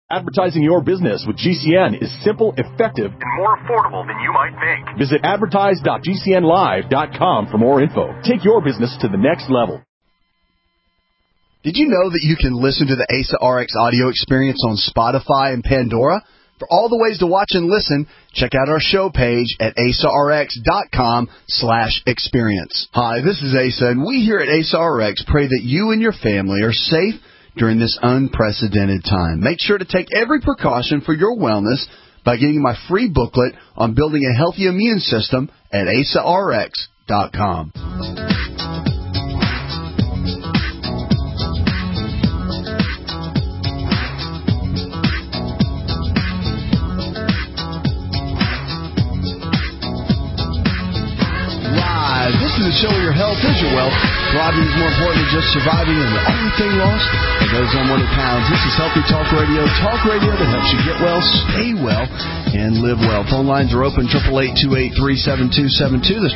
Advertising your business with GCN is simple, effective, and more affordable than you might think. Visit advertise.gcnlive.com for more info. Take your business to the next level. Did you know that you can listen to the ASA RX audio experience on Spotify and Pandora? For all the ways to watch and listen, check out our show page at asarx.com/experience. Hi, this is Asa, and we here at ASA RX pray that you and your family are safe during this unprecedented time. Make sure to take every precaution for your wellness by getting my free booklet on building a healthy immune system at asarx.com. This is the show where your health is your wealth. Thriving is more important than just surviving, and the only thing lost are those unwanted pounds. This is Healthy Talk Radio that helps you get well, stay well, and live well. Phone lines are open, 888-283-7272. That's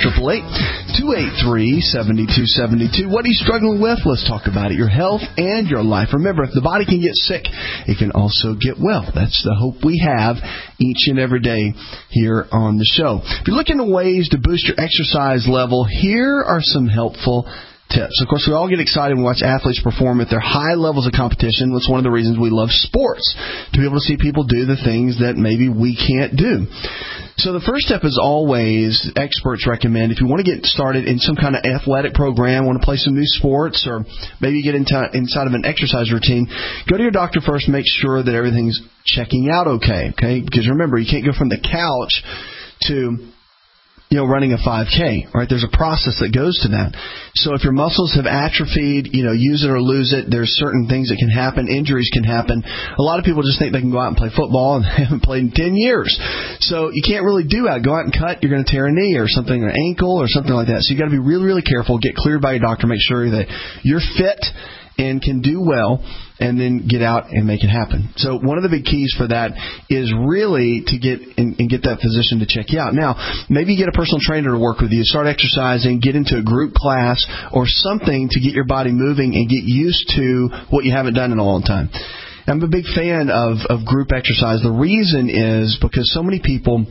888-283-7272. What are you struggling with? Let's talk about it. Your health and your life. Remember, if the body can get sick, it can also get well. That's the hope we have each and every day here on the show. If you're looking at ways to boost your exercise level, here are some helpful tips. Of course, we all get excited when we watch athletes perform at their high levels of competition. That's one of the reasons we love sports, to be able to see people do the things that maybe we can't do. So the first step is always, experts recommend, if you want to get started in some kind of athletic program, want to play some new sports, or maybe get inside of an exercise routine, go to your doctor first, make sure that everything's checking out okay? Because remember, you can't go from the couch to running a 5K, right? There's a process that goes to that. So if your muscles have atrophied, use it or lose it, there's certain things that can happen. Injuries can happen. A lot of people just think they can go out and play football, and they haven't played in 10 years. So you can't really do that. Go out and cut, you're going to tear a knee or something, or an ankle or something like that. So you got to be really, really careful. Get cleared by your doctor. Make sure that you're fit and can do well, and then get out and make it happen. So one of the big keys for that is really to get that physician to check you out. Now, maybe you get a personal trainer to work with you, start exercising, get into a group class or something to get your body moving and get used to what you haven't done in a long time. I'm a big fan of group exercise. The reason is because so many people,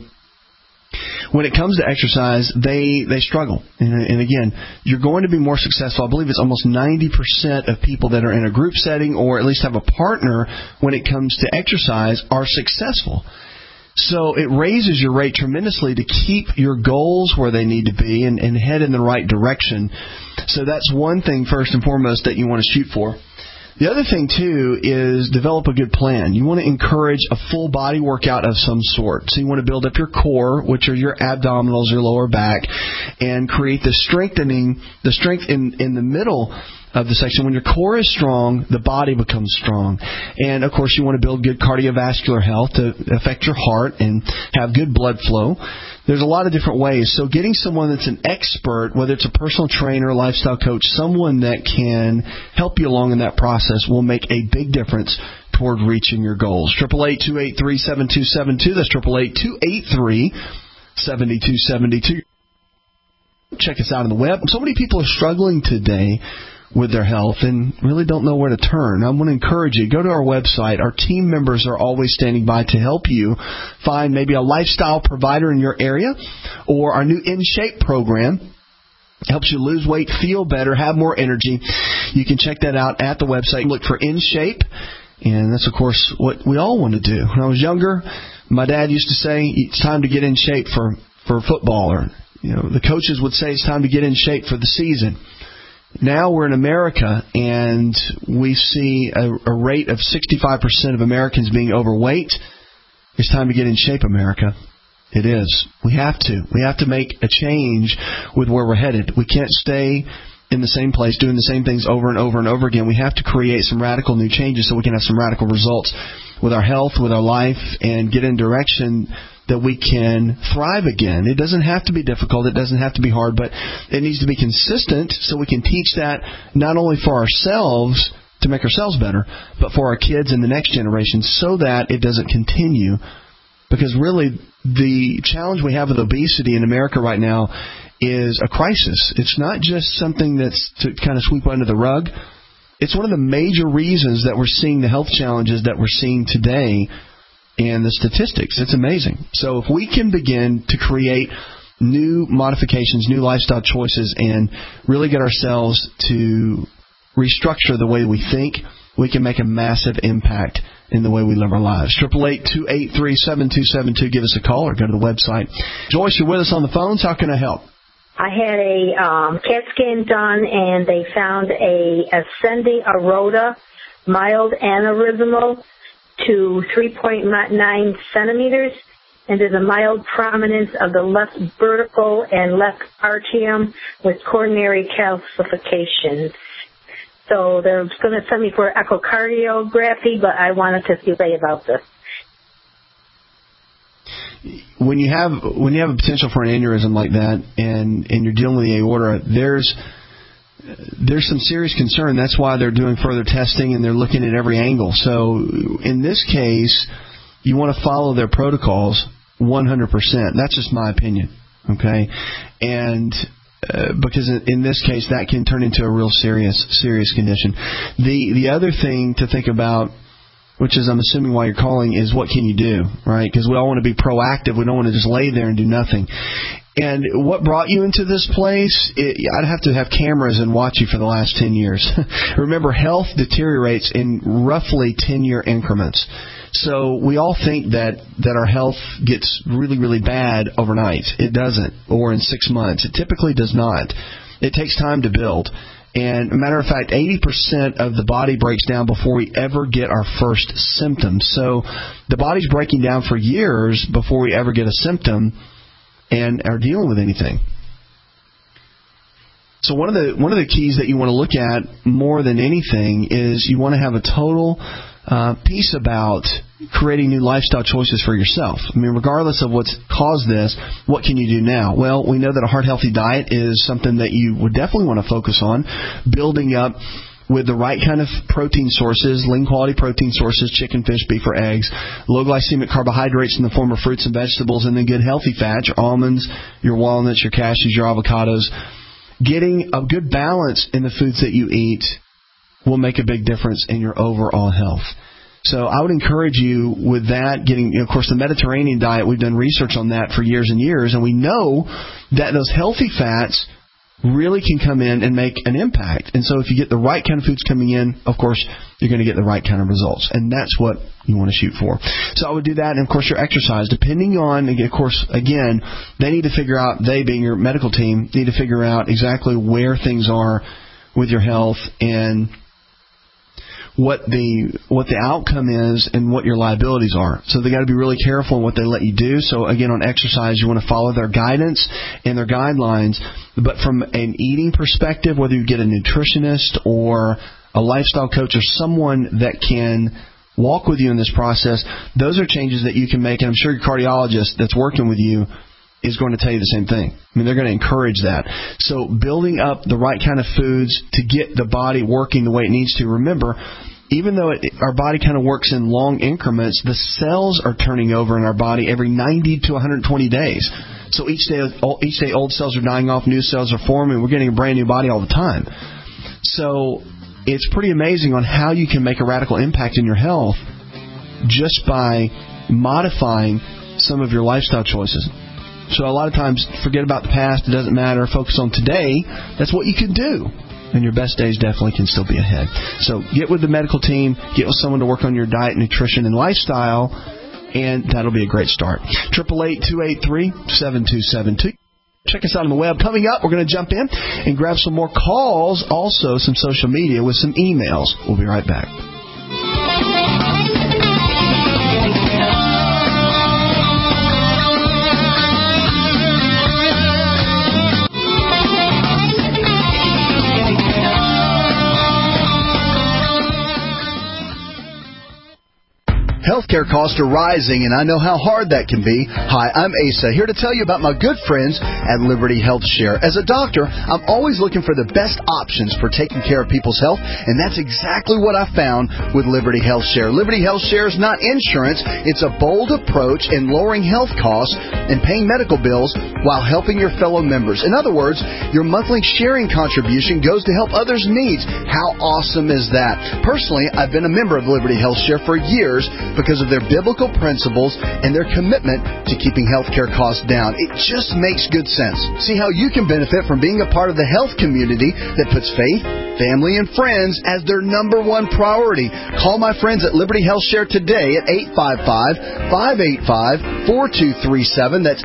when it comes to exercise, they struggle. And again, you're going to be more successful. I believe it's almost 90% of people that are in a group setting or at least have a partner when it comes to exercise are successful. So it raises your rate tremendously to keep your goals where they need to be and head in the right direction. So that's one thing, first and foremost, that you want to shoot for. The other thing, too, is develop a good plan. You want to encourage a full body workout of some sort. So you want to build up your core, which are your abdominals, your lower back, and create the strength in the middle of the section. When your core is strong, the body becomes strong. And, of course, you want to build good cardiovascular health to affect your heart and have good blood flow. There's a lot of different ways. So getting someone that's an expert, whether it's a personal trainer, lifestyle coach, someone that can help you along in that process will make a big difference toward reaching your goals. 888-283-7272. That's 888-283-7272. Check us out on the web. So many people are struggling today with their health and really don't know where to turn. I want to encourage you, go to our website. Our team members are always standing by to help you find maybe a lifestyle provider in your area, or our new In Shape program helps you lose weight, feel better, have more energy. You can check that out at the website. Look for In Shape, and that's, of course, what we all want to do. When I was younger, my dad used to say, it's time to get in shape for football, or the coaches would say it's time to get in shape for the season. Now we're in America, and we see a rate of 65% of Americans being overweight. It's time to get in shape, America. It is. We have to. We have to make a change with where we're headed. We can't stay in the same place doing the same things over and over and over again. We have to create some radical new changes so we can have some radical results with our health, with our life, and get in direction that we can thrive again. It doesn't have to be difficult. It doesn't have to be hard, but it needs to be consistent so we can teach that not only for ourselves to make ourselves better, but for our kids and the next generation so that it doesn't continue. Because really, the challenge we have with obesity in America right now is a crisis. It's not just something that's to kind of sweep under the rug. it's one of the major reasons that we're seeing the health challenges that we're seeing today and the statistics. It's amazing. So if we can begin to create new modifications, new lifestyle choices, and really get ourselves to restructure the way we think, we can make a massive impact in the way we live our lives. 888-283-7272. Give us a call or go to the website. Joyce, you're with us on the phones. How can I help? I had a CAT scan done, and they found a ascending aorta, mild aneurysmal to 3.9 centimeters, and there's a mild prominence of the left vertical and left atrium with coronary calcifications. So they're going to send me for echocardiography, but I wanted to see about this. When you have a potential for an aneurysm like that, and you're dealing with the aorta, there's some serious concern. That's why they're doing further testing and they're looking at every angle. So in this case, you want to follow their protocols 100%. That's just my opinion. Okay, and because in this case, that can turn into a real serious condition. The other thing to think about, which is I'm assuming why you're calling, is what can you do, right? Because we all want to be proactive. We don't want to just lay there and do nothing. And what brought you into this place, I'd have to have cameras and watch you for the last 10 years. Remember, health deteriorates in roughly 10-year increments. So we all think that our health gets really, really bad overnight. It doesn't, or in 6 months. It typically does not. It takes time to build. And a matter of fact, 80% of the body breaks down before we ever get our first symptoms. So the body's breaking down for years before we ever get a symptom and are dealing with anything. So one of the keys that you want to look at more than anything is you want to have a total piece about creating new lifestyle choices for yourself. I mean, regardless of what's caused this, what can you do now? Well, we know that a heart-healthy diet is something that you would definitely want to focus on, building up with the right kind of protein sources, lean quality protein sources, chicken, fish, beef, or eggs, low glycemic carbohydrates in the form of fruits and vegetables, and then good healthy fats, your almonds, your walnuts, your cashews, your avocados. Getting a good balance in the foods that you eat will make a big difference in your overall health. So I would encourage you with that, getting, of course, the Mediterranean diet. We've done research on that for years and years, and we know that those healthy fats really can come in and make an impact. And so if you get the right kind of foods coming in, of course, you're going to get the right kind of results. And that's what you want to shoot for. So I would do that. And, of course, your exercise, depending on, of course, again, they need to figure out, they being your medical team, need to figure out exactly where things are with your health and what the outcome is and what your liabilities are. So they got to be really careful in what they let you do. So again, on exercise, you want to follow their guidance and their guidelines. But from an eating perspective, whether you get a nutritionist or a lifestyle coach or someone that can walk with you in this process, those are changes that you can make. And I'm sure your cardiologist that's working with you is going to tell you the same thing. I mean, they're going to encourage that. So building up the right kind of foods to get the body working the way it needs to. Remember, even though our body kind of works in long increments, the cells are turning over in our body every 90 to 120 days. So each day old cells are dying off, new cells are forming. We're getting a brand new body all the time. So it's pretty amazing on how you can make a radical impact in your health just by modifying some of your lifestyle choices. So a lot of times, forget about the past. It doesn't matter. Focus on today. That's what you can do. And your best days definitely can still be ahead. So get with the medical team. Get with someone to work on your diet, nutrition, and lifestyle. And that'll be a great start. 888-283-7272. Check us out on the web. Coming up, we're going to jump in and grab some more calls. Also, some social media with some emails. We'll be right back. Healthcare costs are rising, and I know how hard that can be. Hi, I'm Asa, here to tell you about my good friends at Liberty Health Share. As a doctor, I'm always looking for the best options for taking care of people's health, and that's exactly what I found with Liberty Health Share. Liberty Health Share is not insurance. It's a bold approach in lowering health costs and paying medical bills while helping your fellow members. In other words, your monthly sharing contribution goes to help others' needs. How awesome is that? Personally, I've been a member of Liberty Health Share for years because of their biblical principles and their commitment to keeping healthcare costs down. It just makes good sense. See how you can benefit from being a part of the health community that puts faith, family, and friends as their number one priority. Call my friends at Liberty Health Share today at 855-585-4237. That's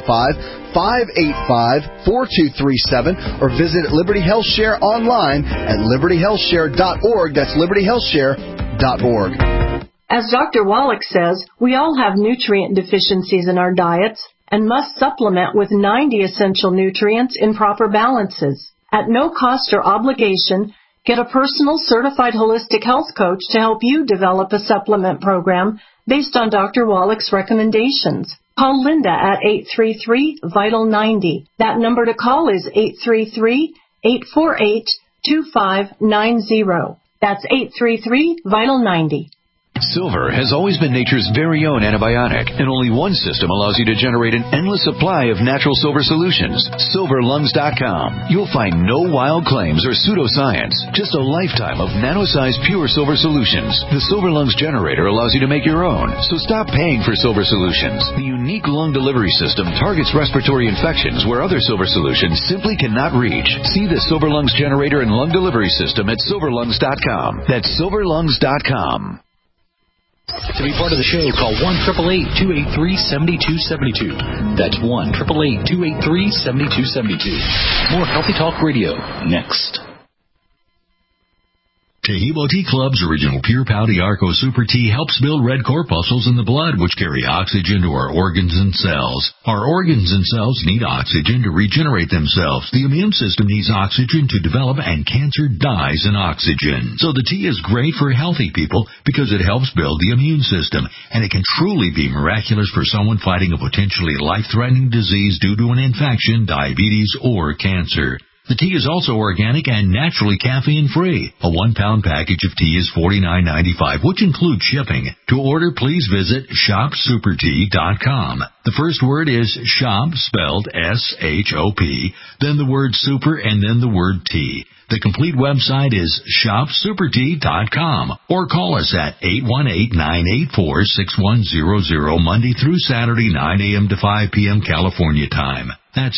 855-585-4237, or visit Liberty Health Share online at libertyhealthshare.org. That's libertyhealthshare.org. As Dr. Wallach says, we all have nutrient deficiencies in our diets and must supplement with 90 essential nutrients in proper balances. At no cost or obligation, get a personal certified holistic health coach to help you develop a supplement program based on Dr. Wallach's recommendations. Call Linda at 833-VITAL-90. That number to call is 833-848-2590. That's 833-VITAL-90. Silver has always been nature's very own antibiotic, and only one system allows you to generate an endless supply of natural silver solutions. SilverLungs.com. You'll find no wild claims or pseudoscience, just a lifetime of nano-sized pure silver solutions. The Silver Lungs generator allows you to make your own, so stop paying for silver solutions. The unique lung delivery system targets respiratory infections where other silver solutions simply cannot reach. See the Silver Lungs generator and lung delivery system at SilverLungs.com. That's SilverLungs.com. To be part of the show, call 1-888-283-7272. That's 1-888-283-7272. More Healthy Talk Radio next. Tehebo Tea Club's original Pure Pouty Arco Super Tea helps build red corpuscles in the blood, which carry oxygen to our organs and cells. Our organs and cells need oxygen to regenerate themselves. The immune system needs oxygen to develop, and cancer dies in oxygen. So the tea is great for healthy people because it helps build the immune system, and it can truly be miraculous for someone fighting a potentially life-threatening disease due to an infection, diabetes, or cancer. The tea is also organic and naturally caffeine-free. A 1-pound package of tea is $49.95, which includes shipping. To order, please visit ShopSuperTea.com. The first word is shop, spelled S-H-O-P, then the word super, and then the word tea. The complete website is ShopSuperTea.com, or call us at 818-984-6100, Monday through Saturday, 9 a.m. to 5 p.m. California time. That's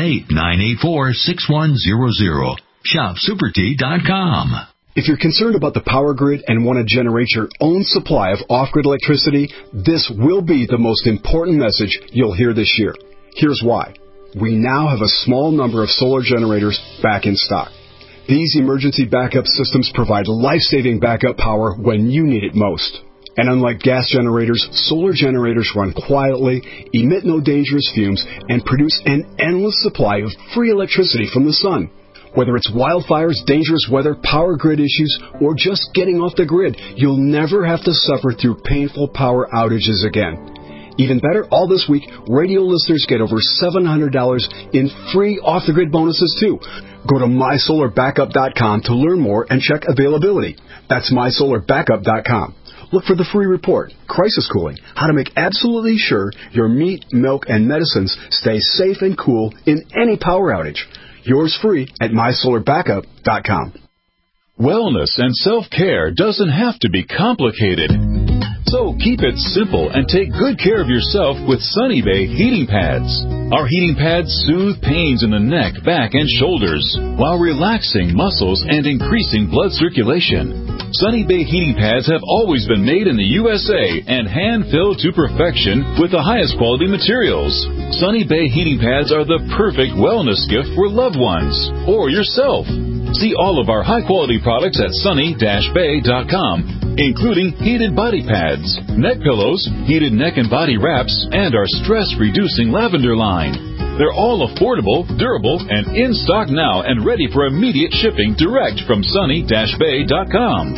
818-984-6100. ShopSuperTea.com. If you're concerned about the power grid and want to generate your own supply of off-grid electricity, this will be the most important message you'll hear this year. Here's why. We now have a small number of solar generators back in stock. These emergency backup systems provide life-saving backup power when you need it most. And unlike gas generators, solar generators run quietly, emit no dangerous fumes, and produce an endless supply of free electricity from the sun. Whether it's wildfires, dangerous weather, power grid issues, or just getting off the grid, you'll never have to suffer through painful power outages again. Even better, all this week, radio listeners get over $700 in free off-the-grid bonuses, too. Go to MySolarBackup.com to learn more and check availability. That's MySolarBackup.com. Look for the free report, Crisis Cooling, how to make absolutely sure your meat, milk, and medicines stay safe and cool in any power outage. Yours free at MySolarBackup.com. Wellness and self-care doesn't have to be complicated. So keep it simple and take good care of yourself with Sunny Bay heating pads. Our heating pads soothe pains in the neck, back, and shoulders while relaxing muscles and increasing blood circulation. Sunny Bay heating pads have always been made in the USA and hand-filled to perfection with the highest quality materials. Sunny Bay heating pads are the perfect wellness gift for loved ones or yourself. See all of our high-quality products at sunny-bay.com, including heated body pads, neck pillows, heated neck and body wraps, and our stress-reducing lavender line. They're all affordable, durable, and in stock now and ready for immediate shipping direct from sunny-bay.com.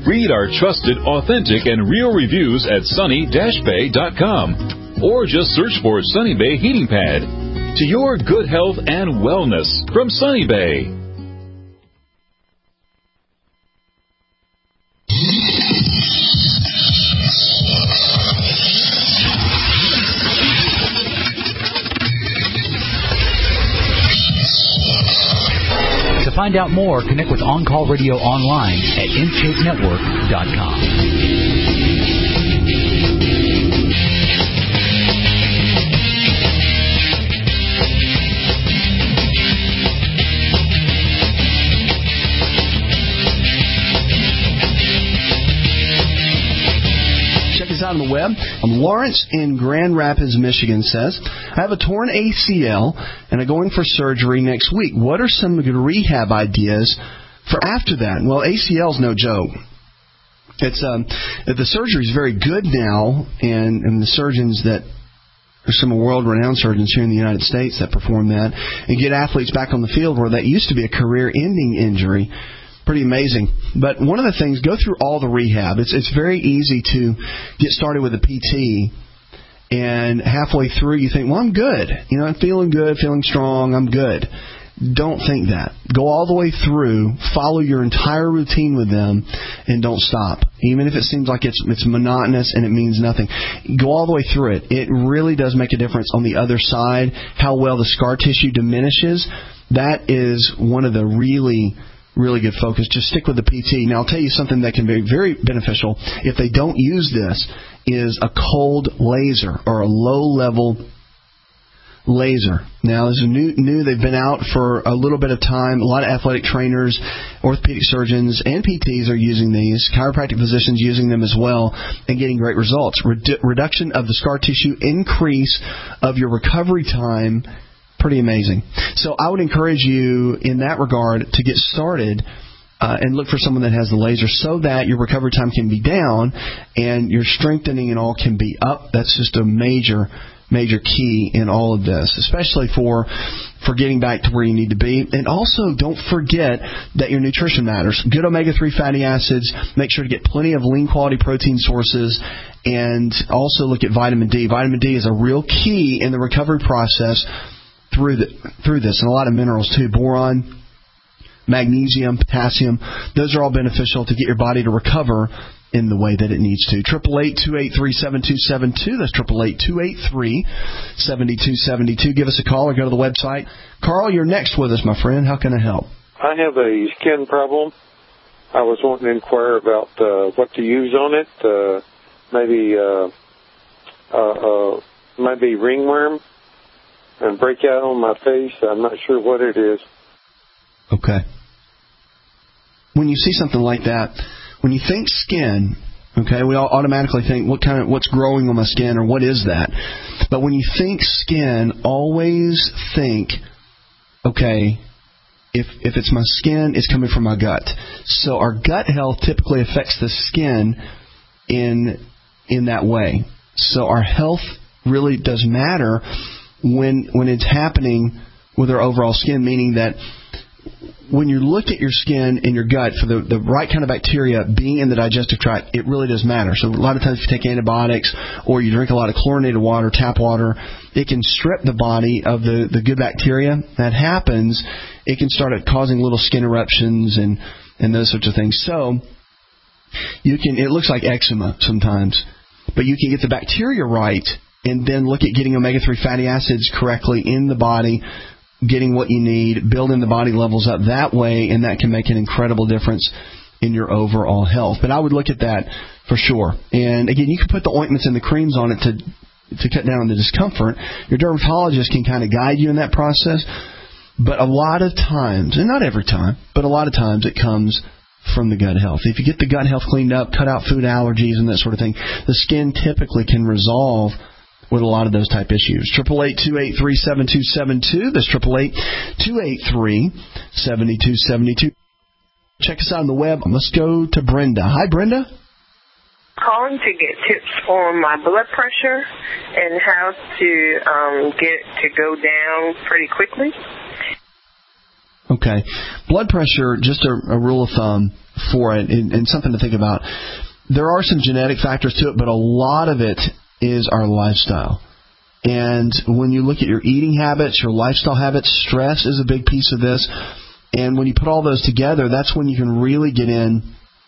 Read our trusted, authentic, and real reviews at sunny-bay.com or just search for Sunny Bay Heating Pad. To your good health and wellness from Sunny Bay. To find out more, connect with On Call Radio online at InShapeNetwork.com. On the web. Lawrence in Grand Rapids, Michigan says, I have a torn ACL and I'm going for surgery next week. What are some good rehab ideas for after that? Well, ACL is no joke. It's the surgery is very good now, and the surgeons that there's some world-renowned surgeons here in the United States that perform that and get athletes back on the field where that used to be a career-ending injury. Pretty amazing. But one of the things, go through all the rehab. It's very easy to get started with a PT, and halfway through you think, well, I'm good. You know, I'm feeling good, feeling strong, I'm good. Don't think that. Go all the way through, follow your entire routine with them, and don't stop. Even if it seems like it's monotonous and it means nothing. Go all the way through it. It really does make a difference on the other side, how well the scar tissue diminishes. That is one of the really good focus. Just stick with the PT. Now, I'll tell you something that can be very beneficial if they don't use this is a cold laser or a low-level laser. Now, this is new. They've been out for a little bit of time. A lot of athletic trainers, orthopedic surgeons, and PTs are using these. Chiropractic physicians using them as well and getting great results. Reduction of the scar tissue, increase of your recovery time. Pretty amazing. So I would encourage you in that regard to get started and look for someone that has the laser so that your recovery time can be down and your strengthening and all can be up. That's just a major key in all of this, especially for getting back to where you need to be. And also, don't forget that your nutrition matters. Good omega-3 fatty acids. Make sure to get plenty of lean quality protein sources. And also look at vitamin D. Vitamin D is a real key in the recovery process through this, and a lot of minerals too. Boron, magnesium, potassium, those are all beneficial to get your body to recover in the way that it needs to. 888-283-7272. That's 888-283-7272. Give us a call or go to the website. Carl, you're next with us, my friend. How can I help? I have a skin problem. I was wanting to inquire about what to use on it. Maybe ringworm and breakout on my face. I'm not sure what it is. Okay. When you see something like that, when you think skin, okay, we all automatically think what's growing on my skin or what is that? But when you think skin, always think, okay, if it's my skin, it's coming from my gut. So our gut health typically affects the skin in that way. So our health really does matter when it's happening with our overall skin, meaning that when you look at your skin and your gut for the right kind of bacteria being in the digestive tract, it really does matter. So a lot of times if you take antibiotics or you drink a lot of chlorinated water, tap water, it can strip the body of the good bacteria. That happens, it can start causing little skin eruptions and those sorts of things. So it looks like eczema sometimes, but you can get the bacteria right and then look at getting omega-3 fatty acids correctly in the body, getting what you need, building the body levels up that way, and that can make an incredible difference in your overall health. But I would look at that for sure. And again, you can put the ointments and the creams on it to cut down on the discomfort. Your dermatologist can kind of guide you in that process. But a lot of times, and not every time, but a lot of times it comes from the gut health. If you get the gut health cleaned up, cut out food allergies and that sort of thing, the skin typically can resolve with a lot of those type issues. 888-283-7272. That's 888-283-7272. Check us out on the web. Let's go to Brenda. Hi, Brenda. Calling to get tips on my blood pressure and how to get it to go down pretty quickly. Okay. Blood pressure, just a rule of thumb for it, and something to think about. There are some genetic factors to it, but a lot of it is our lifestyle. And when you look at your eating habits, your lifestyle habits, stress is a big piece of this. And when you put all those together, that's when you can really get in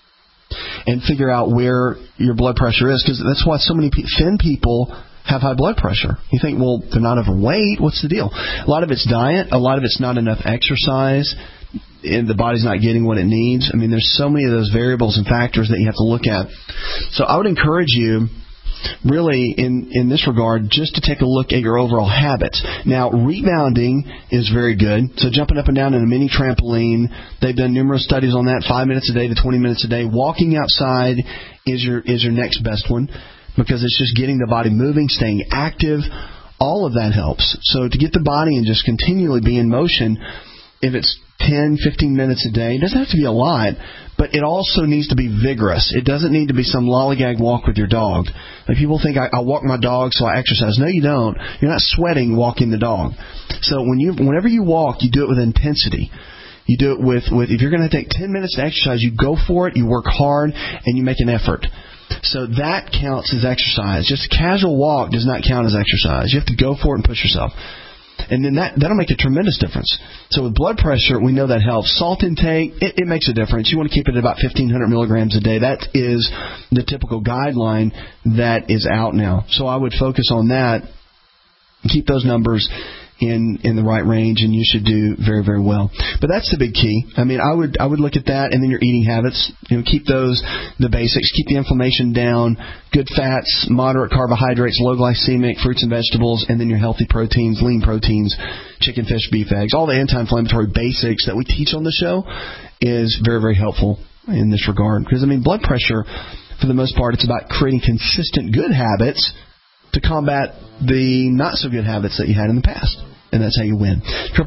and figure out where your blood pressure is. Because that's why so many thin people have high blood pressure. You think, well, they're not overweight. What's the deal? A lot of it's diet. A lot of it's not enough exercise. And the body's not getting what it needs. I mean, there's so many of those variables and factors that you have to look at. So I would encourage you, really, in this regard, just to take a look at your overall habits. Now, rebounding is very good. So jumping up and down in a mini trampoline, they've done numerous studies on that, 5 minutes a day to 20 minutes a day. Walking outside is your next best one, because it's just getting the body moving, staying active. All of that helps. So to get the body and just continually be in motion, if it's 10, 15 minutes a day, it doesn't have to be a lot, but it also needs to be vigorous. It doesn't need to be some lollygag walk with your dog. Like, people think I walk my dog so I exercise. No, you don't. You're not sweating walking the dog. So whenever you walk, you do it with intensity. You do it with if you're going to take 10 minutes to exercise, you go for it, you work hard, and you make an effort. So that counts as exercise. Just a casual walk does not count as exercise. You have to go for it and push yourself. And then that'll make a tremendous difference. So with blood pressure, we know that helps. Salt intake, it makes a difference. You want to keep it at about 1,500 milligrams a day. That is the typical guideline that is out now. So I would focus on that, keep those numbers in the right range, and you should do very, very well. But that's the big key. I mean, I would look at that, and then your eating habits. Keep those the basics. Keep the inflammation down. Good fats, moderate carbohydrates, low glycemic, fruits and vegetables, and then your healthy proteins, lean proteins, chicken, fish, beef, eggs. All the anti-inflammatory basics that we teach on the show is very, very helpful in this regard. Because, I mean, blood pressure, for the most part, it's about creating consistent good habits to combat the not-so-good habits that you had in the past. And that's how you win.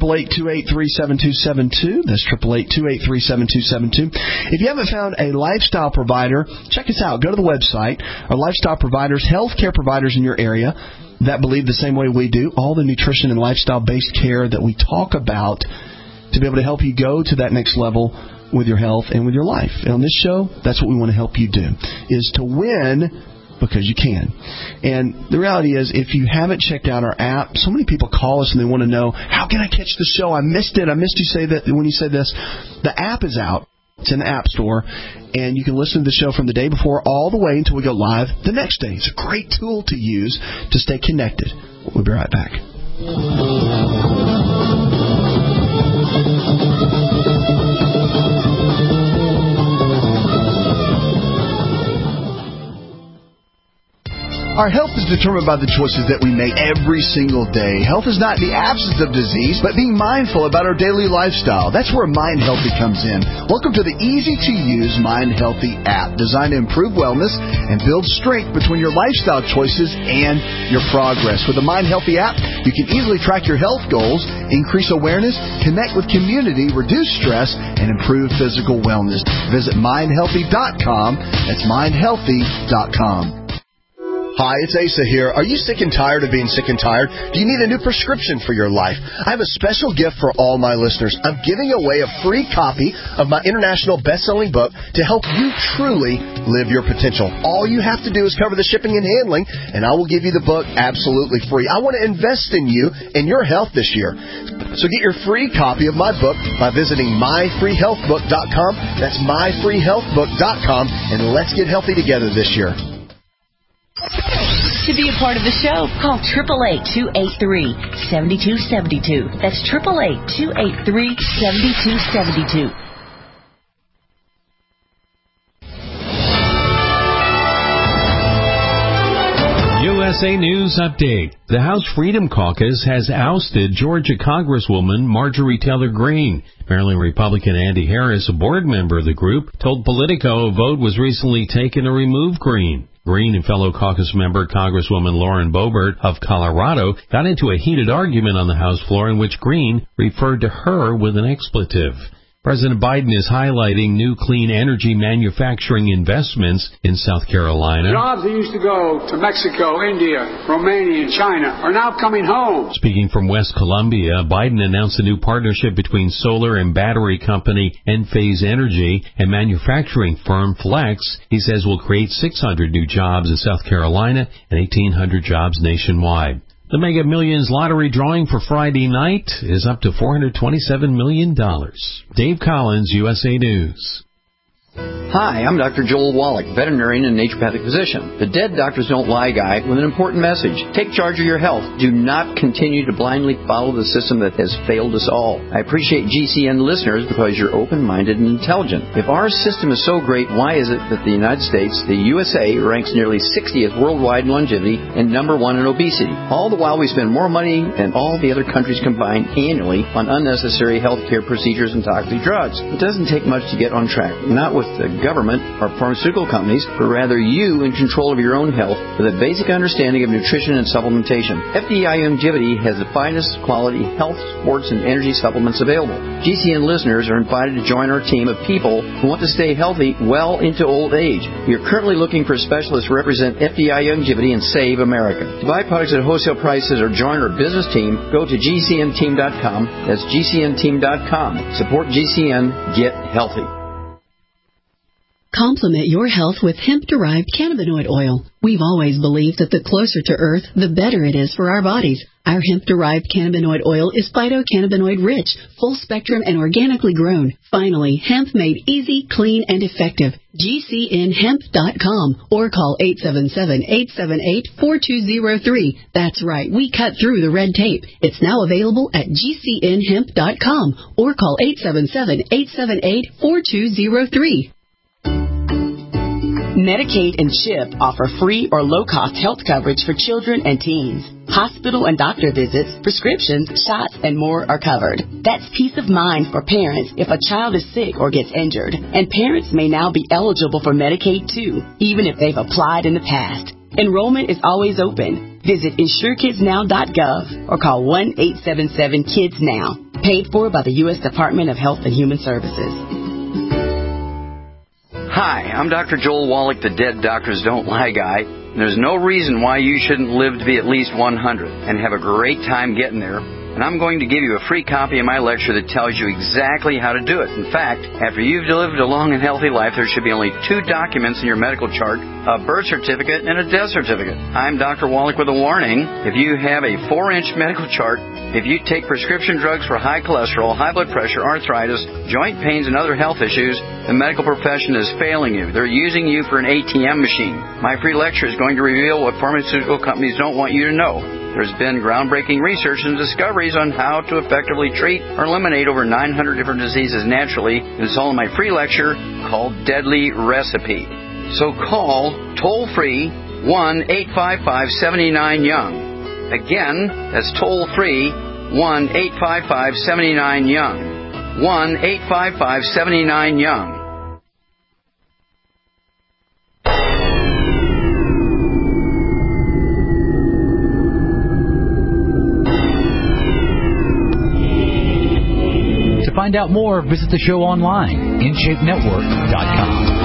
888-283-7272. That's 888-283-7272. If you haven't found a lifestyle provider, check us out. Go to the website. Our lifestyle providers, healthcare providers in your area that believe the same way we do, all the nutrition and lifestyle-based care that we talk about to be able to help you go to that next level with your health and with your life. And on this show, that's what we want to help you do, is to win because you can. And the reality is, if you haven't checked out our app, so many people call us and they want to know, how can I catch the show? I missed it. I missed you say that when you said this. The app is out. It's in the App Store, and you can listen to the show from the day before all the way until we go live the next day. It's a great tool to use to stay connected. We'll be right back. Our health is determined by the choices that we make every single day. Health is not the absence of disease, but being mindful about our daily lifestyle. That's where Mind Healthy comes in. Welcome to the easy-to-use Mind Healthy app, designed to improve wellness and build strength between your lifestyle choices and your progress. With the Mind Healthy app, you can easily track your health goals, increase awareness, connect with community, reduce stress, and improve physical wellness. Visit mindhealthy.com. That's mindhealthy.com. Hi, it's Asa here. Are you sick and tired of being sick and tired? Do you need a new prescription for your life? I have a special gift for all my listeners. I'm giving away a free copy of my international best-selling book to help you truly live your potential. All you have to do is cover the shipping and handling, and I will give you the book absolutely free. I want to invest in you and your health this year. So get your free copy of my book by visiting myfreehealthbook.com. That's myfreehealthbook.com, and let's get healthy together this year. To be a part of the show, call 888-283-7272. That's 888-283-7272. USA News Update. The House Freedom Caucus has ousted Georgia Congresswoman Marjorie Taylor Greene. Maryland Republican Andy Harris, a board member of the group, told Politico a vote was recently taken to remove Greene. Greene and fellow caucus member Congresswoman Lauren Boebert of Colorado got into a heated argument on the House floor in which Greene referred to her with an expletive. President Biden is highlighting new clean energy manufacturing investments in South Carolina. Jobs that used to go to Mexico, India, Romania, and China are now coming home. Speaking from West Columbia, Biden announced a new partnership between solar and battery company Enphase Energy and manufacturing firm Flex. He says will create 600 new jobs in South Carolina and 1,800 jobs nationwide. The Mega Millions lottery drawing for Friday night is up to $427 million. Dave Collins, USA News. Hi, I'm Dr. Joel Wallach, veterinarian and naturopathic physician. The Dead Doctors Don't Lie guy with an important message. Take charge of your health. Do not continue to blindly follow the system that has failed us all. I appreciate GCN listeners because you're open-minded and intelligent. If our system is so great, why is it that the United States, the USA, ranks nearly 60th worldwide in longevity and number 1 in obesity? All the while we spend more money than all the other countries combined annually on unnecessary healthcare procedures and toxic drugs. It doesn't take much to get on track. Not with the government or pharmaceutical companies, but rather you in control of your own health with a basic understanding of nutrition and supplementation. FDI Longevity has the finest quality health, sports, and energy supplements available. GCN listeners are invited to join our team of people who want to stay healthy well into old age. We are currently looking for specialists to represent FDI Longevity and Save America. To buy products at wholesale prices or join our business team, go to GCNteam.com. That's GCNteam.com. Support GCN. Get healthy. Complement your health with hemp-derived cannabinoid oil. We've always believed that the closer to Earth, the better it is for our bodies. Our hemp-derived cannabinoid oil is phytocannabinoid rich, full-spectrum, and organically grown. Finally, hemp made easy, clean, and effective. GCNhemp.com or call 877-878-4203. That's right, we cut through the red tape. It's now available at GCNhemp.com or call 877-878-4203. Medicaid and CHIP offer free or low-cost health coverage for children and teens. Hospital and doctor visits, prescriptions, shots, and more are covered. That's peace of mind for parents if a child is sick or gets injured. And parents may now be eligible for Medicaid, too, even if they've applied in the past. Enrollment is always open. Visit InsureKidsNow.gov or call 1-877-KIDS-NOW. Paid for by the U.S. Department of Health and Human Services. Hi, I'm Dr. Joel Wallach, the Dead Doctors Don't Lie guy. There's no reason why you shouldn't live to be at least 100 and have a great time getting there. And I'm going to give you a free copy of my lecture that tells you exactly how to do it. In fact, after you've lived a long and healthy life, there should be only 2 documents in your medical chart, a birth certificate and a death certificate. I'm Dr. Wallach with a warning. If you have a 4-inch medical chart, if you take prescription drugs for high cholesterol, high blood pressure, arthritis, joint pains, and other health issues, the medical profession is failing you. They're using you for an ATM machine. My free lecture is going to reveal what pharmaceutical companies don't want you to know. There's been groundbreaking research and discoveries on how to effectively treat or eliminate over 900 different diseases naturally. It's all in my free lecture called Deadly Recipe. So call toll-free 1-855-79-YOUNG. Again, that's toll-free 1-855-79-YOUNG. 1-855-79-YOUNG. To find out more, visit the show online, InShapeNetwork.com.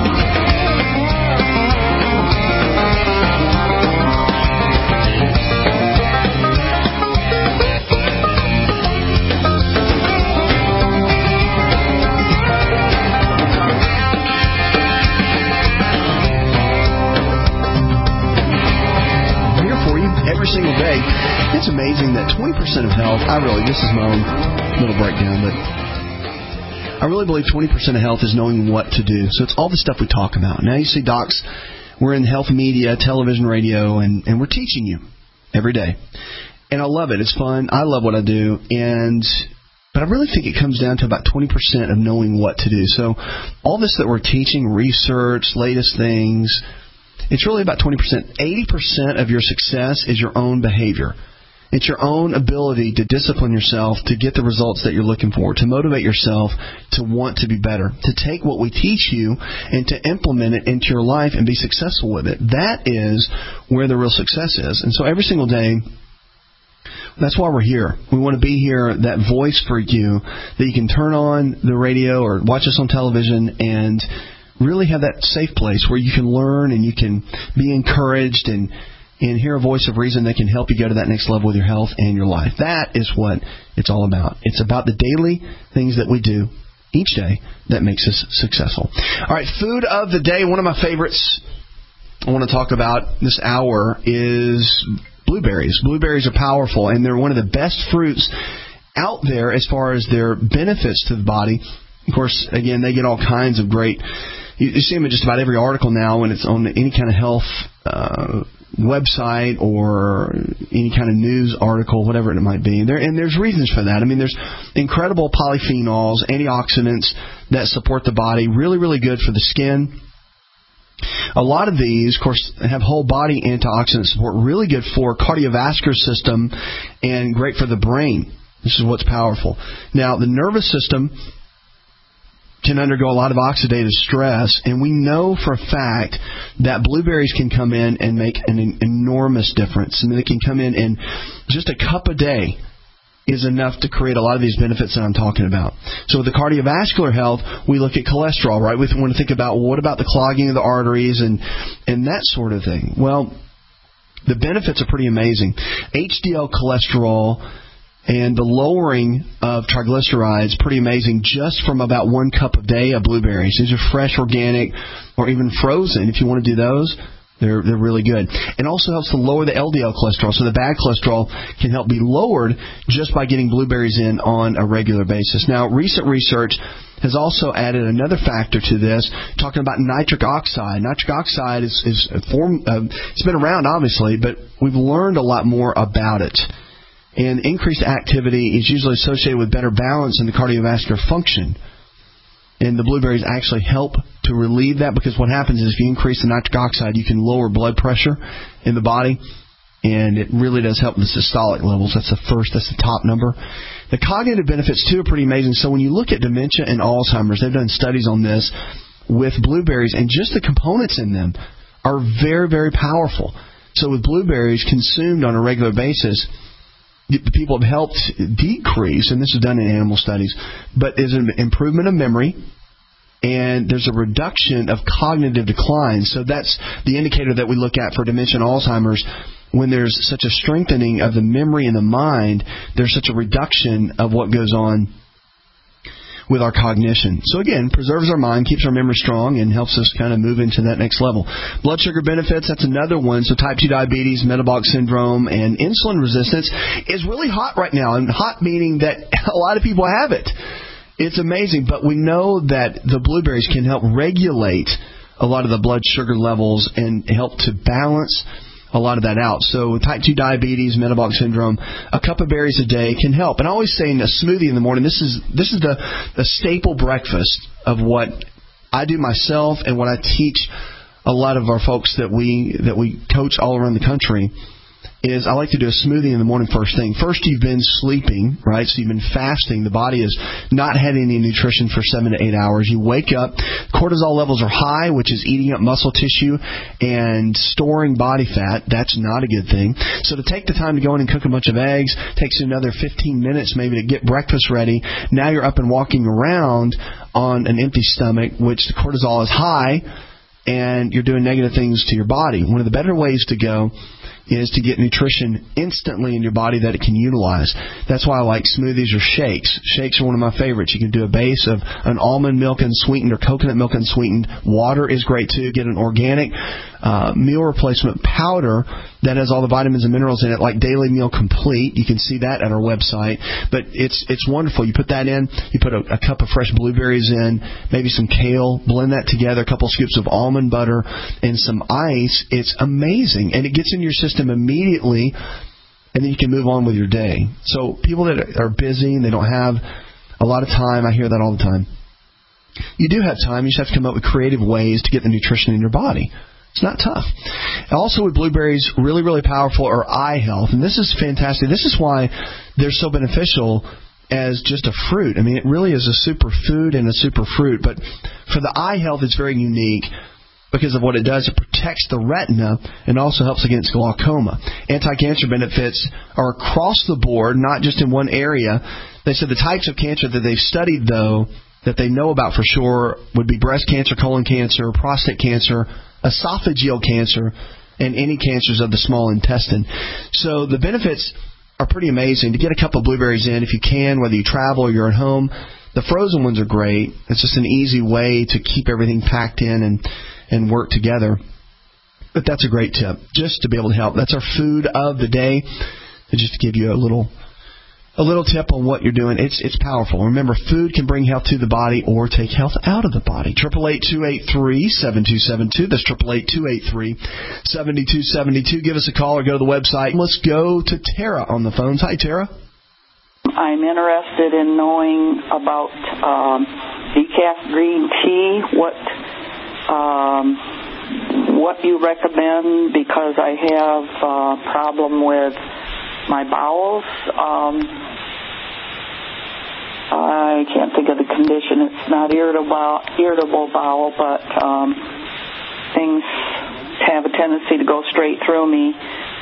Every single day. It's amazing that 20% of health, this is my own little breakdown, but I really believe 20% of health is knowing what to do. So it's all the stuff we talk about. Now you see, docs, we're in health media, television, radio, and we're teaching you every day. And I love it. It's fun. I love what I do. But I really think it comes down to about 20% of knowing what to do. So all this that we're teaching, research, latest things, it's really about 20%. 80% of your success is your own behavior. It's your own ability to discipline yourself to get the results that you're looking for, to motivate yourself to want to be better, to take what we teach you and to implement it into your life and be successful with it. That is where the real success is. And so every single day That's why we're here. We want to be here, that voice for you, that you can turn on the radio or watch us on television and really have that safe place where you can learn and you can be encouraged and hear a voice of reason that can help you go to that next level with your health and your life. That is what it's all about. It's about the daily things that we do each day that makes us successful. All right, food of the day. One of my favorites I want to talk about this hour is blueberries. Blueberries are powerful, and they're one of the best fruits out there as far as their benefits to the body. Of course, again, they get all kinds of great... You see them in just about every article now when it's on any kind of health website or any kind of news article, whatever it might be. And there's reasons for that. I mean, there's incredible polyphenols, antioxidants that support the body, really, really good for the skin. A lot of these, of course, have whole body antioxidant support, really good for cardiovascular system and great for the brain. This is what's powerful. Now, the nervous system can undergo a lot of oxidative stress, and we know for a fact that blueberries can come in and make an enormous difference. I mean, they can come in and just a cup a day is enough to create a lot of these benefits that I'm talking about. So with the cardiovascular health, we look at cholesterol, right? We want to think about, well, what about the clogging of the arteries and that sort of thing? Well, the benefits are pretty amazing. HDL cholesterol and the lowering of triglycerides, pretty amazing, just from about 1 cup a day of blueberries. These are fresh, organic, or even frozen. If you want to do those, they're really good. It also helps to lower the LDL cholesterol, so the bad cholesterol can help be lowered just by getting blueberries in on a regular basis. Now, recent research has also added another factor to this, talking about nitric oxide. Nitric oxide is a form, it's been around, obviously, but we've learned a lot more about it. And increased activity is usually associated with better balance in the cardiovascular function. And the blueberries actually help to relieve that, because what happens is if you increase the nitric oxide, you can lower blood pressure in the body, and it really does help the systolic levels. That's the top number. The cognitive benefits, too, are pretty amazing. So when you look at dementia and Alzheimer's, they've done studies on this with blueberries, and just the components in them are very, very powerful. So with blueberries consumed on a regular basis, people have helped decrease, and this is done in animal studies, but there's an improvement of memory, and there's a reduction of cognitive decline. So that's the indicator that we look at for dementia and Alzheimer's. When there's such a strengthening of the memory and the mind, there's such a reduction of what goes on with our cognition. So again, preserves our mind, keeps our memory strong, and helps us kind of move into that next level. Blood sugar benefits, that's another one. So type 2 diabetes, metabolic syndrome, and insulin resistance is really hot right now. And hot meaning that a lot of people have it. It's amazing. But we know that the blueberries can help regulate a lot of the blood sugar levels and help to balance a lot of that out. So type 2 diabetes, metabolic syndrome, a cup of berries a day can help. And I always say in a smoothie in the morning, this is the staple breakfast of what I do myself and what I teach a lot of our folks that we coach all around the country. Is I like to do a smoothie in the morning first thing. First, you've been sleeping, right? So you've been fasting. The body is not having any nutrition for 7 to 8 hours. You wake up, cortisol levels are high, which is eating up muscle tissue and storing body fat. That's not a good thing. So to take the time to go in and cook a bunch of eggs takes you another 15 minutes maybe to get breakfast ready. Now you're up and walking around on an empty stomach, which the cortisol is high, and you're doing negative things to your body. One of the better ways to go is to get nutrition instantly in your body that it can utilize. That's why I like smoothies or shakes. Shakes are one of my favorites. You can do a base of an almond milk unsweetened or coconut milk unsweetened. Water is great too. Get an organic meal replacement powder that has all the vitamins and minerals in it, like Daily Meal Complete. You can see that at our website. But it's wonderful. You put that in. You put a cup of fresh blueberries in, maybe some kale. Blend that together. A couple scoops of almond butter and some ice. It's amazing, and it gets in your system immediately, and then you can move on with your day. So people that are busy and they don't have a lot of time, I hear that all the time. You do have time. You just have to come up with creative ways to get the nutrition in your body. It's not tough. Also with blueberries, really, really powerful are eye health. And this is fantastic. This is why they're so beneficial as just a fruit. I mean, it really is a super food and a super fruit. But for the eye health, it's very unique because of what it does. It protects the retina and also helps against glaucoma. anti-cancer benefits are across the board, not just in one area. They said the types of cancer that they've studied, though, that they know about for sure would be breast cancer, colon cancer, prostate cancer, esophageal cancer, and any cancers of the small intestine. So the benefits are pretty amazing. To get a cup of blueberries in, if you can, whether you travel or you're at home, the frozen ones are great. It's just an easy way to keep everything packed in and work together. But that's a great tip, just to be able to help. That's our food of the day. Just to give you a little tip on what you're doing. It's powerful. Remember, food can bring health to the body or take health out of the body. 888-283-7272. That's 888-283-7272. Give us a call or go to the website. Let's go to Tara on the phones. Hi, Tara. I'm interested in knowing about decaf green tea. What you recommend, because I have a problem with my bowels. I can't think of the condition. It's not irritable bowel, but things have a tendency to go straight through me.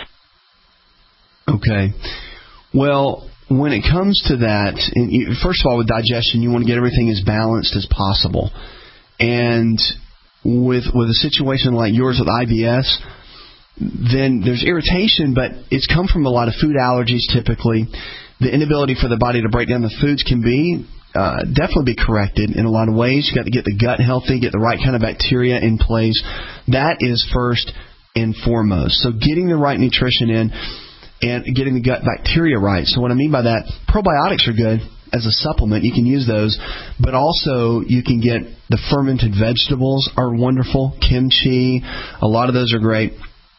Okay. Well, when it comes to that, first of all, with digestion, you want to get everything as balanced as possible. And with a situation like yours with IBS, then there's irritation, but it's come from a lot of food allergies typically. The inability for the body to break down the foods can be definitely be corrected in a lot of ways. You've got to get the gut healthy, get the right kind of bacteria in place. That is first and foremost. So getting the right nutrition in and getting the gut bacteria right. So what I mean by that, probiotics are good as a supplement. You can use those, but also you can get the fermented vegetables are wonderful. Kimchi, a lot of those are great.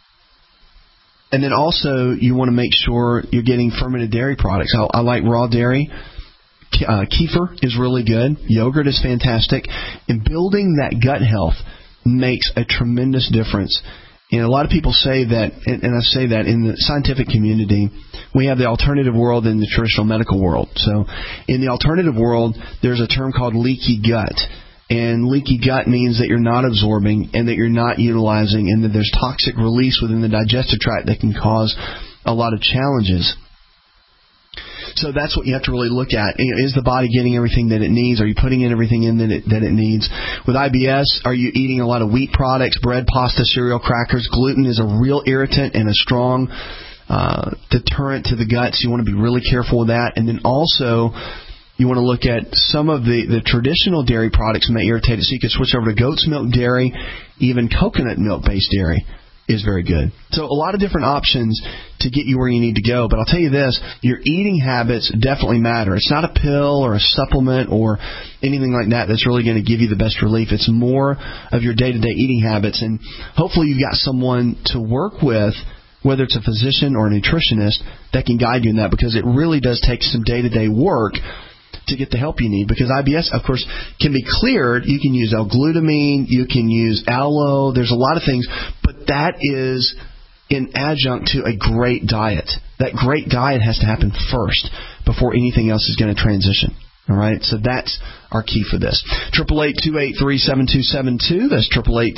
And then also you want to make sure you're getting fermented dairy products. I like raw dairy. Kefir is really good. Yogurt is fantastic. And building that gut health makes a tremendous difference. And a lot of people say that, and I say that in the scientific community, we have the alternative world and the traditional medical world. So in the alternative world, there's a term called leaky gut. And leaky gut means that you're not absorbing and that you're not utilizing and that there's toxic release within the digestive tract that can cause a lot of challenges. So that's what you have to really look at. Is the body getting everything that it needs? Are you putting in everything in that it needs? With IBS, are you eating a lot of wheat products, bread, pasta, cereal, crackers? Gluten is a real irritant and a strong deterrent to the gut, so you want to be really careful with that. And then also, you want to look at some of the traditional dairy products may irritate it, so you can switch over to goat's milk dairy. Even coconut milk-based dairy is very good. So a lot of different options to get you where you need to go. But I'll tell you this, your eating habits definitely matter. It's not a pill or a supplement or anything like that that's really going to give you the best relief. It's more of your day-to-day eating habits. And hopefully you've got someone to work with, whether it's a physician or a nutritionist, that can guide you in that, because it really does take some day-to-day work to get the help you need, because IBS, of course, can be cleared. You can use L-glutamine, you can use aloe, there's a lot of things, but that is in adjunct to a great diet. That great diet has to happen first before anything else is going to transition. All right, so that's our key for this. 888-283-7272. That's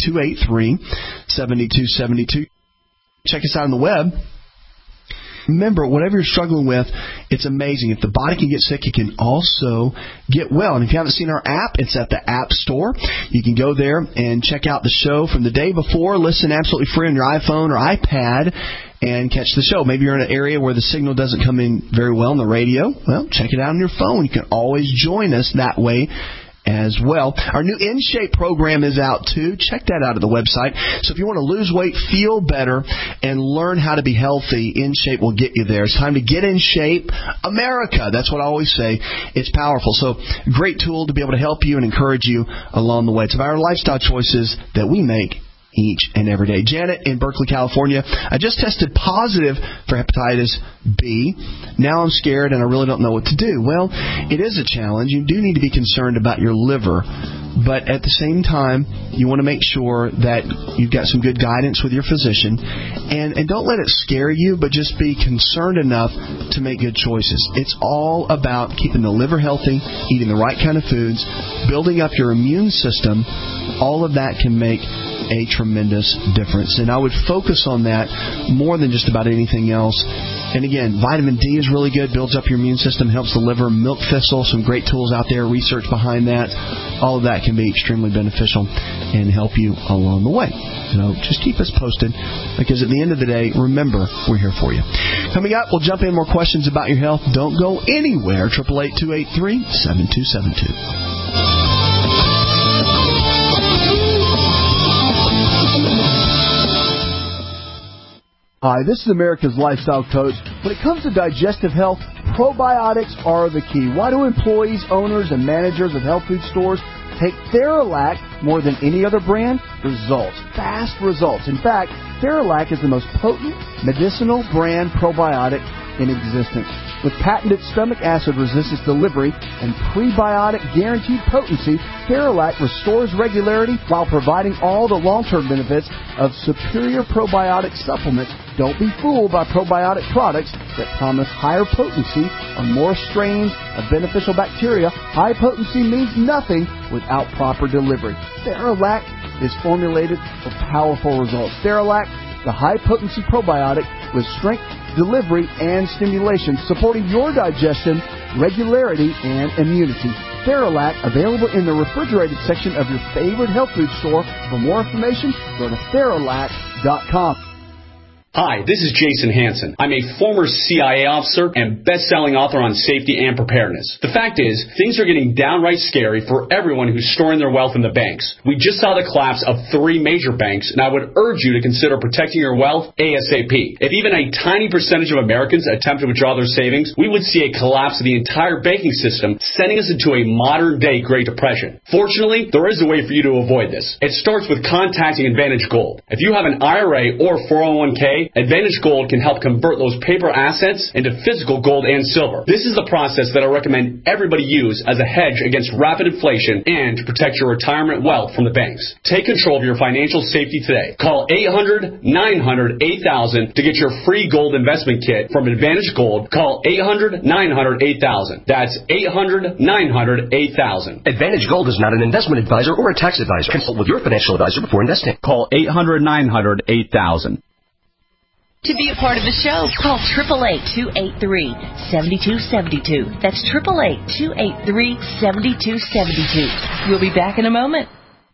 888-283-7272. Check us out on the web. Remember, whatever you're struggling with, it's amazing. If the body can get sick, it can also get well. And if you haven't seen our app, it's at the App Store. You can go there and check out the show from the day before. Listen absolutely free on your iPhone or iPad and catch the show. Maybe you're in an area where the signal doesn't come in very well on the radio. Well, check it out on your phone. You can always join us that way as well. Our new InShape program is out too. Check that out at the website. So if you want to lose weight, feel better, and learn how to be healthy, InShape will get you there. It's time to get in shape, America. That's what I always say. It's powerful. So great tool to be able to help you and encourage you along the way. It's about our lifestyle choices that we make each and every day. Janet in Berkeley, California. I just tested positive for hepatitis B. Now I'm scared and I really don't know what to do. Well, it is a challenge. You do need to be concerned about your liver. But at the same time, you want to make sure that you've got some good guidance with your physician. And don't let it scare you, but just be concerned enough to make good choices. It's all about keeping the liver healthy, eating the right kind of foods, building up your immune system. All of that can make a tremendous difference. And I would focus on that more than just about anything else. And again, vitamin D is really good, builds up your immune system, helps the liver. Milk thistle, some great tools out there, research behind that. All of that can be extremely beneficial and help you along the way. So just keep us posted, because at the end of the day, remember, we're here for you. Coming up, we'll jump in more questions about your health. Don't go anywhere. 888-283-7272. Hi, this is America's Lifestyle Coach. When it comes to digestive health, probiotics are the key. Why do employees, owners, and managers of health food stores take Theralac more than any other brand? Results. Fast results. In fact, Theralac is the most potent medicinal brand probiotic in existence. With patented stomach acid resistance delivery and prebiotic guaranteed potency, Theralac restores regularity while providing all the long-term benefits of superior probiotic supplements. Don't be fooled by probiotic products that promise higher potency or more strains of beneficial bacteria. High potency means nothing without proper delivery. Theralac is formulated for powerful results. Theralac, the high-potency probiotic with strength, delivery, and stimulation, supporting your digestion, regularity, and immunity. Theralac, available in the refrigerated section of your favorite health food store. For more information, go to Theralac.com. Hi, this is Jason Hansen. I'm a former CIA officer and best-selling author on safety and preparedness. The fact is, things are getting downright scary for everyone who's storing their wealth in the banks. We just saw the collapse of 3 major banks, and I would urge you to consider protecting your wealth ASAP. If even a tiny percentage of Americans attempt to withdraw their savings, we would see a collapse of the entire banking system, sending us into a modern-day Great Depression. Fortunately, there is a way for you to avoid this. It starts with contacting Advantage Gold. If you have an IRA or 401k, Advantage Gold can help convert those paper assets into physical gold and silver. This is the process that I recommend everybody use as a hedge against rapid inflation and to protect your retirement wealth from the banks. Take control of your financial safety today. Call 800-900-8000 to get your free gold investment kit from Advantage Gold. Call 800-900-8000. That's 800-900-8000. Advantage Gold is not an investment advisor or a tax advisor. Consult with your financial advisor before investing. Call 800-900-8000. To be a part of the show, call 888-283-7272. That's 888-283-7272. We'll be back in a moment.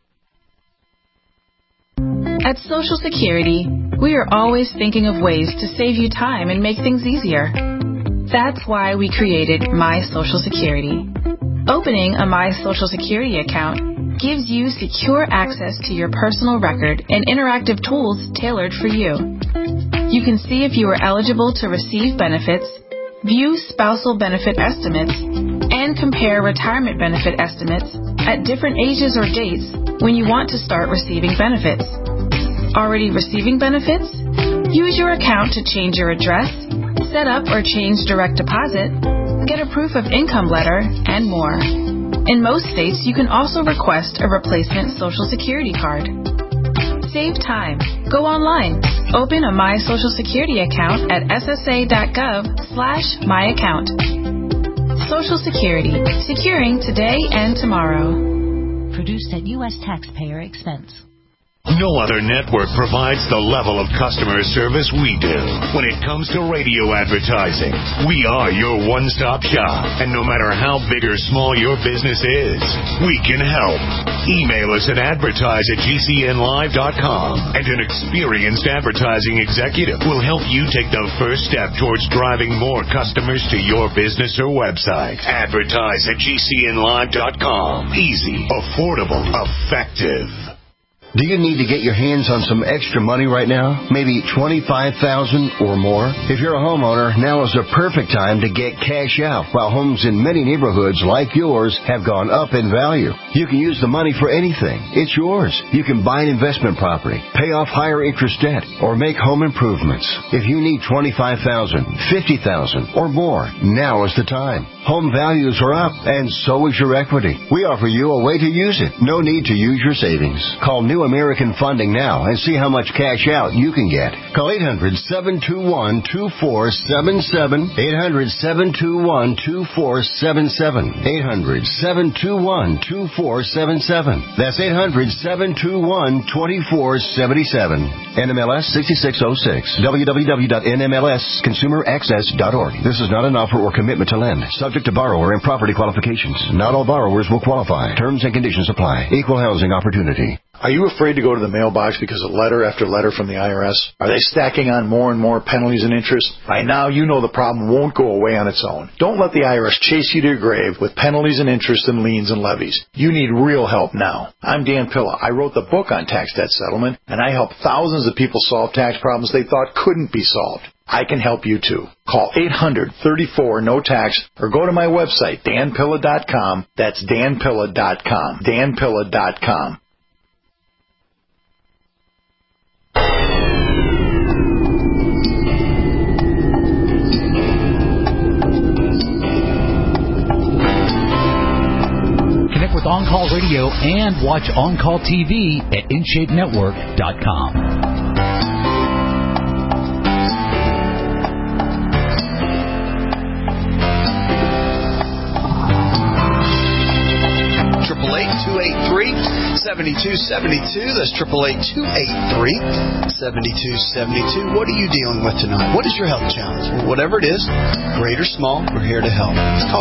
At Social Security, we are always thinking of ways to save you time and make things easier. That's why we created My Social Security. Opening a My Social Security account gives you secure access to your personal record and interactive tools tailored for you. You can see if you are eligible to receive benefits, view spousal benefit estimates, and compare retirement benefit estimates at different ages or dates when you want to start receiving benefits. Already receiving benefits? Use your account to change your address, set up or change direct deposit, get a proof of income letter, and more. In most states, you can also request a replacement Social Security card. Save time. Go online. Open a My Social Security account at ssa.gov/myaccount. Social Security. Securing today and tomorrow. Produced at U.S. taxpayer expense. No other network provides the level of customer service we do. When it comes to radio advertising, we are your one-stop shop. And no matter how big or small your business is, we can help. Email us at advertise@gcnlive.com, and an experienced advertising executive will help you take the first step towards driving more customers to your business or website. Advertise@gcnlive.com. Easy, affordable, effective. Do you need to get your hands on some extra money right now? Maybe $25,000 or more? If you're a homeowner, now is the perfect time to get cash out, while homes in many neighborhoods like yours have gone up in value. You can use the money for anything. It's yours. You can buy an investment property, pay off higher interest debt, or make home improvements. If you need $25,000, $50,000, or more, now is the time. Home values are up, and so is your equity. We offer you a way to use it. No need to use your savings. Call New American Funding now and see how much cash out you can get. Call 800-721-2477. 800-721-2477. 800-721-2477. That's 800-721-2477. NMLS 6606. www.nmlsconsumeraccess.org. This is not an offer or commitment to lend. Subject to borrower and property qualifications. Not all borrowers will qualify. Terms and conditions apply. Equal housing opportunity. Are you afraid to go to the mailbox because of letter after letter from the IRS? Are they stacking on more and more penalties and interest? By now, you know the problem won't go away on its own. Don't let the IRS chase you to your grave with penalties and interest and liens and levies. You need real help now. I'm Dan Pilla. I wrote the book on tax debt settlement, and I help thousands of people solve tax problems they thought couldn't be solved. I can help you too. Call 800-34-NO-TAX or go to my website, danpilla.com. That's danpilla.com. danpilla.com. Connect with On Call Radio and watch On Call TV at InShapeNetwork.com. That's 888-283-7272. What are you dealing with tonight? What is your health challenge? Well, whatever it is, great or small, we're here to help. Call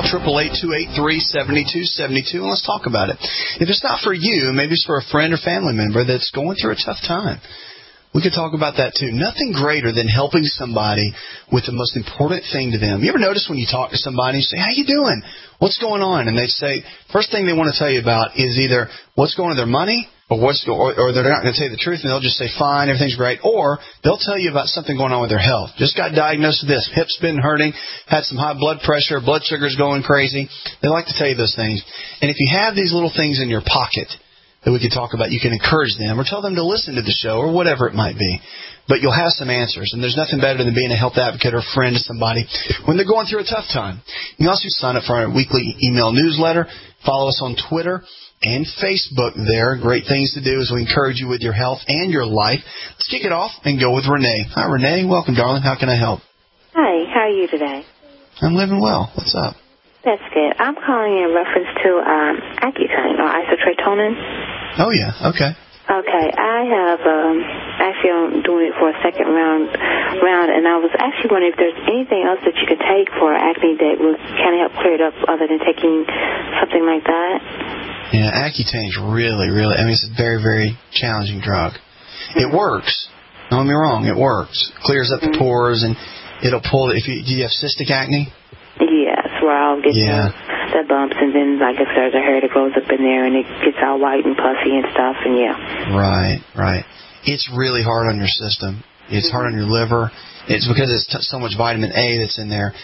888-283-7272 and let's talk about it. If it's not for you, maybe it's for a friend or family member that's going through a tough time. We could talk about that too. Nothing greater than helping somebody with the most important thing to them. You ever notice when you talk to somebody and you say, how you doing? What's going on? And they say, first thing they want to tell you about is either what's going on with their money or they're not going to tell you the truth and they'll just say, fine, everything's great. Or they'll tell you about something going on with their health. Just got diagnosed with this. Hip's been hurting, had some high blood pressure, blood sugar's going crazy. They like to tell you those things. And if you have these little things in your pocket that we could talk about, you can encourage them or tell them to listen to the show or whatever it might be. But you'll have some answers, and there's nothing better than being a health advocate or a friend to somebody when they're going through a tough time. You can also sign up for our weekly email newsletter. Follow us on Twitter and Facebook there. Great things to do as we encourage you with your health and your life. Let's kick it off and go with Renee. Hi, Renee. Welcome, darling. How can I help? Hi. How are you today? I'm living well. What's up? That's good. I'm calling in reference to Accutane or isotretinoin. Oh, yeah. Okay. Okay. I have actually I'm doing it for a second round, and I was actually wondering if there's anything else that you could take for acne that would kind of help clear it up other than taking something like that. Yeah, Accutane is really, I mean, it's a very, very challenging drug. It works. Don't get me wrong. It works. Clears up the pores, and it'll pull it. Do you have cystic acne? Yes, where I'll get the bumps, and then like if there's a hair that grows up in there, and it gets all white and puffy and stuff, and yeah. Right. It's really hard on your system. It's hard on your liver. It's because it's so much vitamin A that's in there.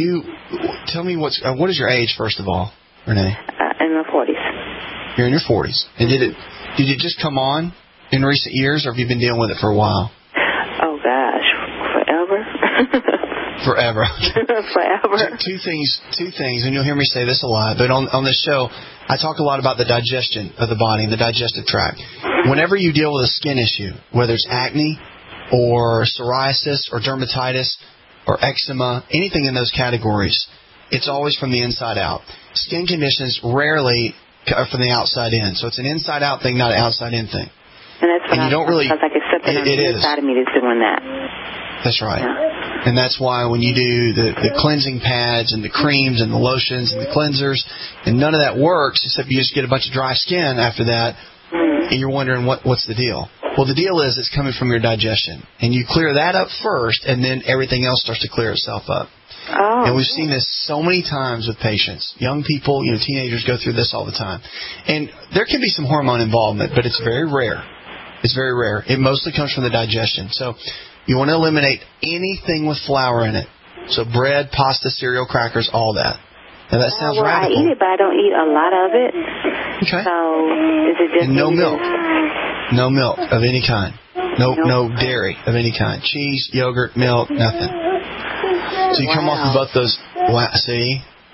Tell me what is your age, first of all, Renee? In my 40s. You're in your 40s. And did it just come on in recent years, or have you been dealing with it for a while? Oh gosh, forever. Forever. Forever. Two things, and you'll hear me say this a lot, but on this show, I talk a lot about the digestion of the body and the digestive tract. Whenever you deal with a skin issue, whether it's acne or psoriasis or dermatitis or eczema, anything in those categories, it's always from the inside out. Skin conditions rarely are from the outside in. So it's an inside-out thing, not an outside-in thing. And that's what you don't really. It's like it's something on the inside of me that's doing that. That's right. Yeah. And that's why when you do the cleansing pads and the creams and the lotions and the cleansers, and none of that works except you just get a bunch of dry skin after that, and you're wondering what's the deal. Well, the deal is it's coming from your digestion. And you clear that up first, and then everything else starts to clear itself up. Oh. And we've seen this so many times with patients. Young people, teenagers go through this all the time. And there can be some hormone involvement, but it's very rare. It's very rare. It mostly comes from the digestion. So you want to eliminate anything with flour in it. So bread, pasta, cereal, crackers, all that. Now that sounds radical. I eat it, but I don't eat a lot of it. Okay. So is it just... And no milk. No milk of any kind. No dairy of any kind. Cheese, yogurt, milk, nothing. So you come off of both those. Wow, see?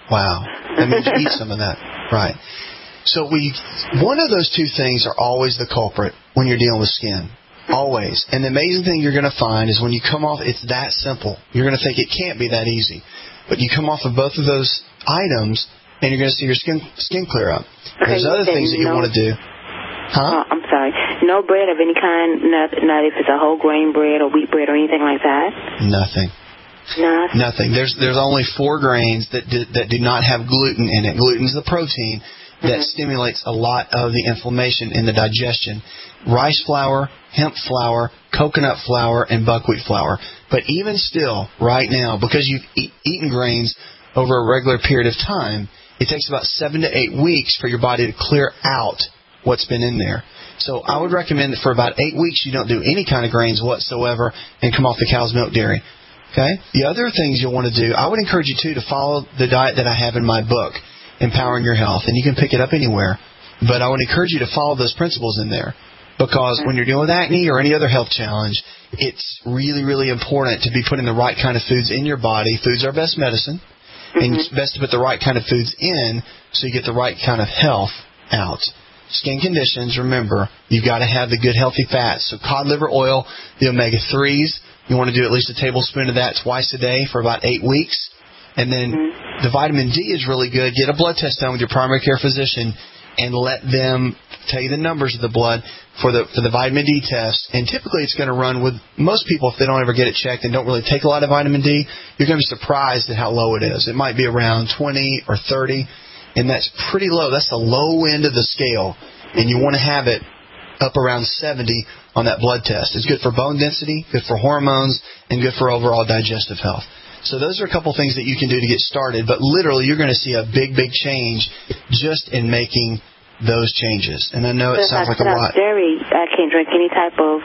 Wow. That means you eat some of that. Right. So one of those two things are always the culprit when you're dealing with skin. Always. And the amazing thing you're going to find is when you come off, it's that simple. You're going to think it can't be that easy. But you come off of both of those items, and you're going to see your skin clear up. Okay, there's other things that you want to do. Huh? I'm sorry. No bread of any kind, not if it's a whole grain bread or wheat bread or anything like that? Nothing. Nothing. There's only 4 grains that do not have gluten in it. Gluten is the protein that stimulates a lot of the inflammation in the digestion. Rice flour, hemp flour, coconut flour, and buckwheat flour. But even still, right now, because you've eaten grains over a regular period of time, it takes about 7 to 8 weeks for your body to clear out what's been in there. So I would recommend that for about 8 weeks you don't do any kind of grains whatsoever and come off the cow's milk dairy. Okay? The other things you'll want to do, I would encourage you, too, to follow the diet that I have in my book, Empowering Your Health. And you can pick it up anywhere. But I would encourage you to follow those principles in there. Because when you're dealing with acne or any other health challenge, it's really, really important to be putting the right kind of foods in your body. Foods are best medicine. And it's best to put the right kind of foods in so you get the right kind of health out. Skin conditions, remember, you've got to have the good, healthy fats. So cod liver oil, the omega-3s, you want to do at least a tablespoon of that twice a day for about 8 weeks. And then the vitamin D is really good. Get a blood test done with your primary care physician and let them tell you the numbers of the blood for the vitamin D test. And typically it's going to run with most people, if they don't ever get it checked and don't really take a lot of vitamin D, you're going to be surprised at how low it is. It might be around 20 or 30, and that's pretty low. That's the low end of the scale. And you want to have it up around 70 on that blood test. It's good for bone density, good for hormones, and good for overall digestive health. So those are a couple things that you can do to get started. But literally, you're going to see a big, big change just in making those changes. And I know it sounds like a lot. Dairy, I can't drink any type of,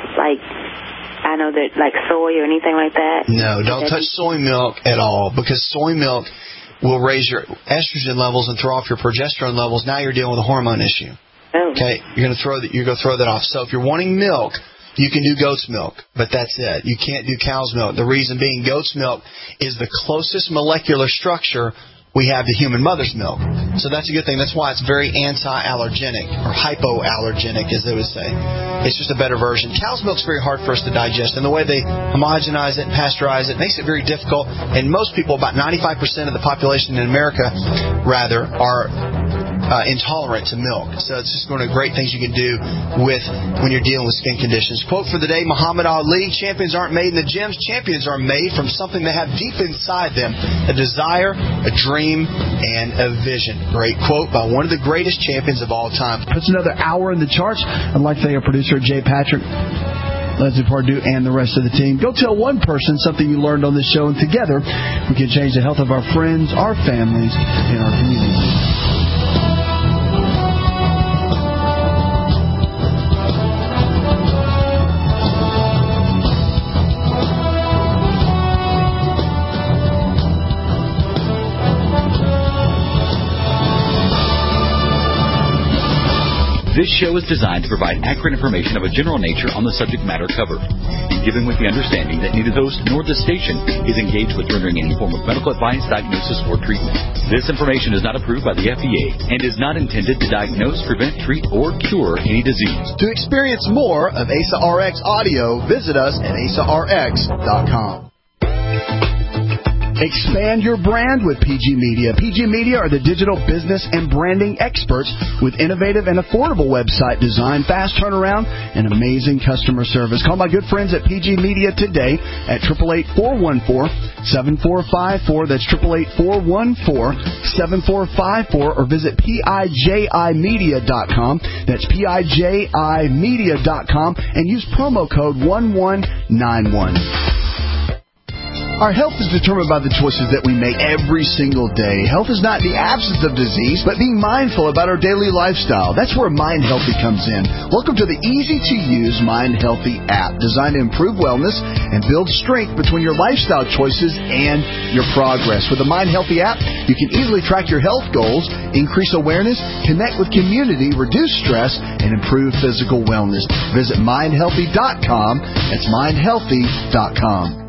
I know that, soy or anything like that. No, don't touch soy milk at all, because soy milk will raise your estrogen levels and throw off your progesterone levels. Now you're dealing with a hormone issue. Oh. Okay, you're going to throw that off. So if you're wanting milk, you can do goat's milk, but that's it. You can't do cow's milk. The reason being, goat's milk is the closest molecular structure we have to human mother's milk. So that's a good thing. That's why it's very anti-allergenic, or hypoallergenic, as they would say. It's just a better version. Cow's milk's very hard for us to digest, and the way they homogenize it and pasteurize it makes it very difficult. And most people, about 95% of the population in America, are intolerant to milk. So it's just one of the great things you can do when you're dealing with skin conditions. Quote for the day, Muhammad Ali: champions aren't made in the gyms. Champions are made from something they have deep inside them: a desire, a dream, and a vision. Great quote by one of the greatest champions of all time. Puts another hour in the charts. I'd like to thank our producer, Jay Patrick, Leslie Pardue, and the rest of the team. Go tell one person something you learned on this show, and together we can change the health of our friends, our families, and our communities. This show is designed to provide accurate information of a general nature on the subject matter covered, given with the understanding that neither host nor the station is engaged with rendering any form of medical advice, diagnosis, or treatment. This information is not approved by the FDA and is not intended to diagnose, prevent, treat, or cure any disease. To experience more of ASA RX audio, visit us at asarx.com. Expand your brand with PG Media. PG Media are the digital business and branding experts with innovative and affordable website design, fast turnaround, and amazing customer service. Call my good friends at PG Media today at 888-414-7454. That's 888-414-7454, or visit PIJImedia.com. That's PIJImedia.com, and use promo code 1191. Our health is determined by the choices that we make every single day. Health is not the absence of disease, but being mindful about our daily lifestyle. That's where Mind Healthy comes in. Welcome to the easy-to-use Mind Healthy app, designed to improve wellness and build strength between your lifestyle choices and your progress. With the Mind Healthy app, you can easily track your health goals, increase awareness, connect with community, reduce stress, and improve physical wellness. Visit mindhealthy.com. That's mindhealthy.com.